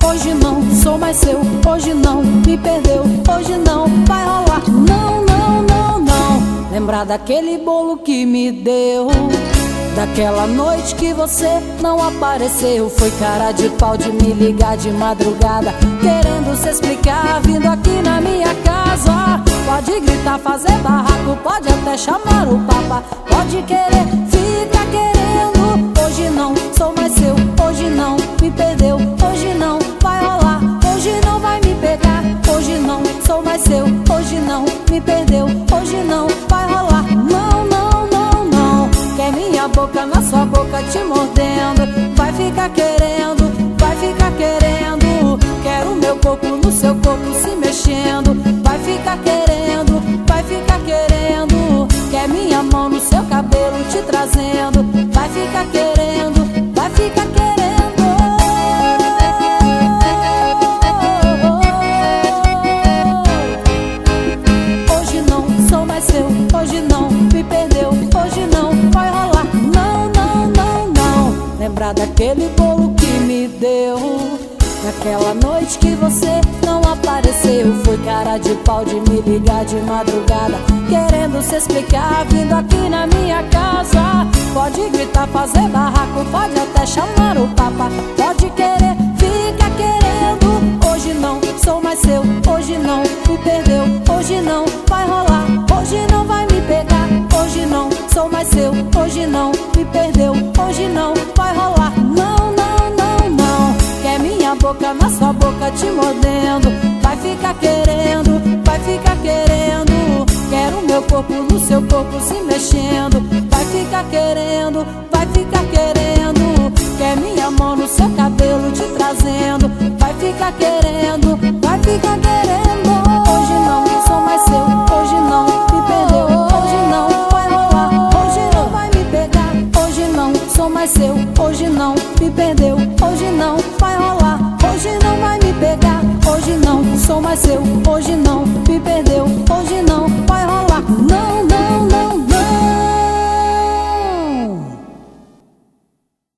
hoje não sou mais seu. Hoje não, me perdeu, hoje não vai rolar. Não, não, não, não. Lembrar daquele bolo que me deu, daquela noite que você não apareceu. Foi cara de pau de me ligar de madrugada, querendo se explicar, vindo aqui na minha casa. Pode gritar, fazer barraco, pode até chamar o papa, pode querer, fica querendo. Hoje não sou mais seu, hoje não, me perdeu, hoje não vai rolar, hoje não vai me pegar. Hoje não sou mais seu, hoje não, me perdeu, hoje não vai rolar. Não, não, não, não. Quer minha boca na sua boca te mordendo, vai ficar querendo, vai ficar querendo. Quero meu corpo no seu corpo se mexendo, vai ficar querendo, vai ficar querendo. Quer minha mão no seu cabelo te trazendo, vai ficar querendo, vai ficar querendo. Hoje não sou mais seu, hoje não me perdeu, hoje não vai rolar. Não, não, não, não. Lembrar daquele bolo que me deu, daquela noite que você não apareceu. Foi cara de pau de me ligar de madrugada, querendo se explicar, vindo aqui na minha casa. Pode gritar, fazer barraco, pode até chamar o papa, pode querer, fica querendo. Hoje não sou mais seu, hoje não me perdeu, hoje não vai rolar, hoje não vai me pegar. Hoje não sou mais seu, hoje não me perdeu, hoje não vai rolar. Não, não, não, não. Quer minha boca na sua boca te mordendo, vai ficar querendo, vai ficar querendo. Quero meu corpo no seu corpo se mexendo, vai ficar querendo, vai ficar querendo. Quer minha mão no seu cabelo te trazendo, vai ficar querendo, vai ficar querendo. Hoje não sou mais seu, hoje não me perdeu, hoje não vai rolar, hoje não vai me pegar. Hoje não sou mais seu, hoje não me perdeu, hoje não vai rolar, hoje não vai me pegar. Hoje não sou mais seu, hoje não me perdeu.